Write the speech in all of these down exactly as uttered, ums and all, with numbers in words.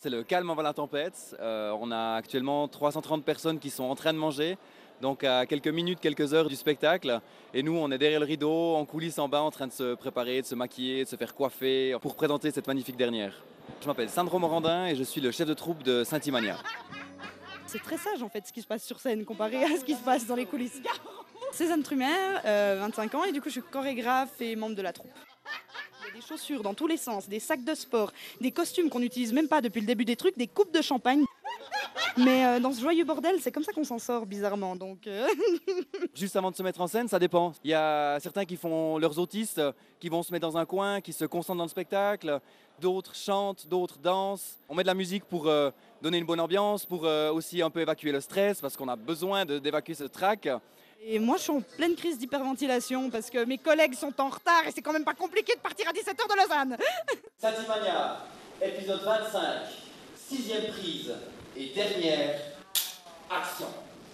C'est le calme avant la tempête. Euh, on a actuellement trois cent trente personnes qui sont en train de manger, donc à quelques minutes, quelques heures du spectacle. Et nous, on est derrière le rideau, en coulisses en bas, en train de se préparer, de se maquiller, de se faire coiffer pour présenter cette magnifique dernière. Je m'appelle Sandro Morandin et je suis le chef de troupe de Saint-Imania. C'est très sage en fait ce qui se passe sur scène comparé à ce qui se passe dans les coulisses. Cézanne Trumer, euh, vingt-cinq ans, et du coup je suis chorégraphe et membre de la troupe. Il y a des chaussures dans tous les sens, des sacs de sport, des costumes qu'on n'utilise même pas depuis le début des trucs, des coupes de champagne. Mais euh, dans ce joyeux bordel, c'est comme ça qu'on s'en sort bizarrement. Donc euh... Juste avant de se mettre en scène, ça dépend. Il y a certains qui font leurs autistes, qui vont se mettre dans un coin, qui se concentrent dans le spectacle. D'autres chantent, d'autres dansent. On met de la musique pour euh, donner une bonne ambiance, pour euh, aussi un peu évacuer le stress, parce qu'on a besoin de- d'évacuer ce trac. Et moi je suis en pleine crise d'hyperventilation parce que mes collègues sont en retard et c'est quand même pas compliqué de partir à dix-sept heures de Lausanne. Saint-Imania, épisode vingt-cinq, sixième prise et dernière action.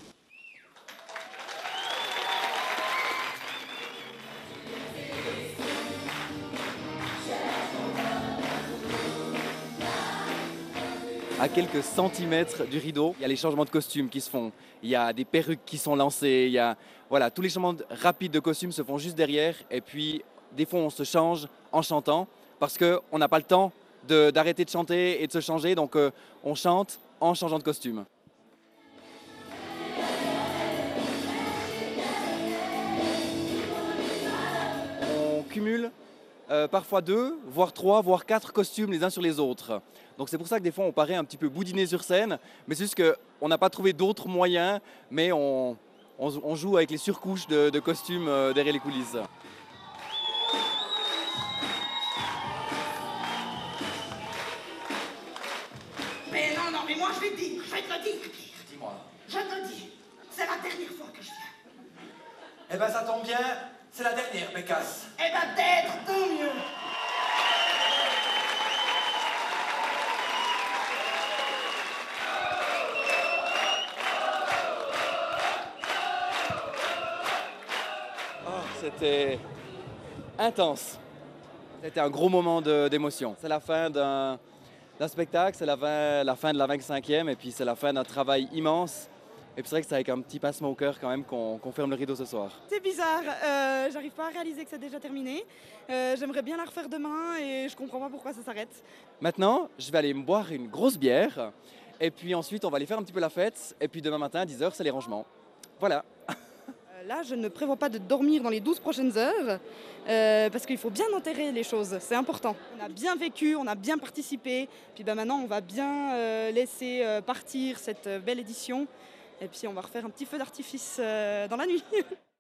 À quelques centimètres du rideau, il y a les changements de costumes qui se font. Il y a des perruques qui sont lancées. Il y a, voilà, tous les changements de- rapides de costumes se font juste derrière. Et puis, des fois, on se change en chantant parce qu'on n'a pas le temps de- d'arrêter de, chanter et de se changer. Donc, euh, on chante en changeant de costume. On cumule euh, parfois deux, voire trois, voire quatre costumes les uns sur les autres. Donc c'est pour ça que des fois on paraît un petit peu boudiné sur scène, mais c'est juste qu'on n'a pas trouvé d'autres moyens, mais on, on- on joue avec les surcouches de, de costumes euh, derrière les coulisses. Mais non, non, mais moi je vais te dire, je vais te le dire, Pierre. Dis-moi. Je te le dis, c'est la dernière fois que je viens. Eh ben ça tombe bien, c'est la dernière, Bécasse. Eh ben d'être, tant mieux. Oh, c'était intense. C'était un gros moment de- d'émotion. C'est la fin d'un d'un spectacle, c'est la fin, la fin de la vingt-cinquième et puis c'est la fin d'un travail immense. Et puis c'est vrai que c'est avec un petit passement au cœur quand même qu'on qu'on ferme le rideau ce soir. C'est bizarre, euh, j'arrive pas à réaliser que c'est déjà terminé. Euh, J'aimerais bien la refaire demain et je comprends pas pourquoi ça s'arrête. Maintenant, je vais aller me boire une grosse bière et puis ensuite on va aller faire un petit peu la fête et puis demain matin à dix heures c'est les rangements. Voilà. Euh, Là, je ne prévois pas de dormir dans les douze prochaines heures euh, parce qu'il faut bien enterrer les choses, c'est important. On a bien vécu, on a bien participé, puis ben maintenant on va bien euh, laisser euh, partir cette euh, belle édition et puis on va refaire un petit feu d'artifice euh, dans la nuit.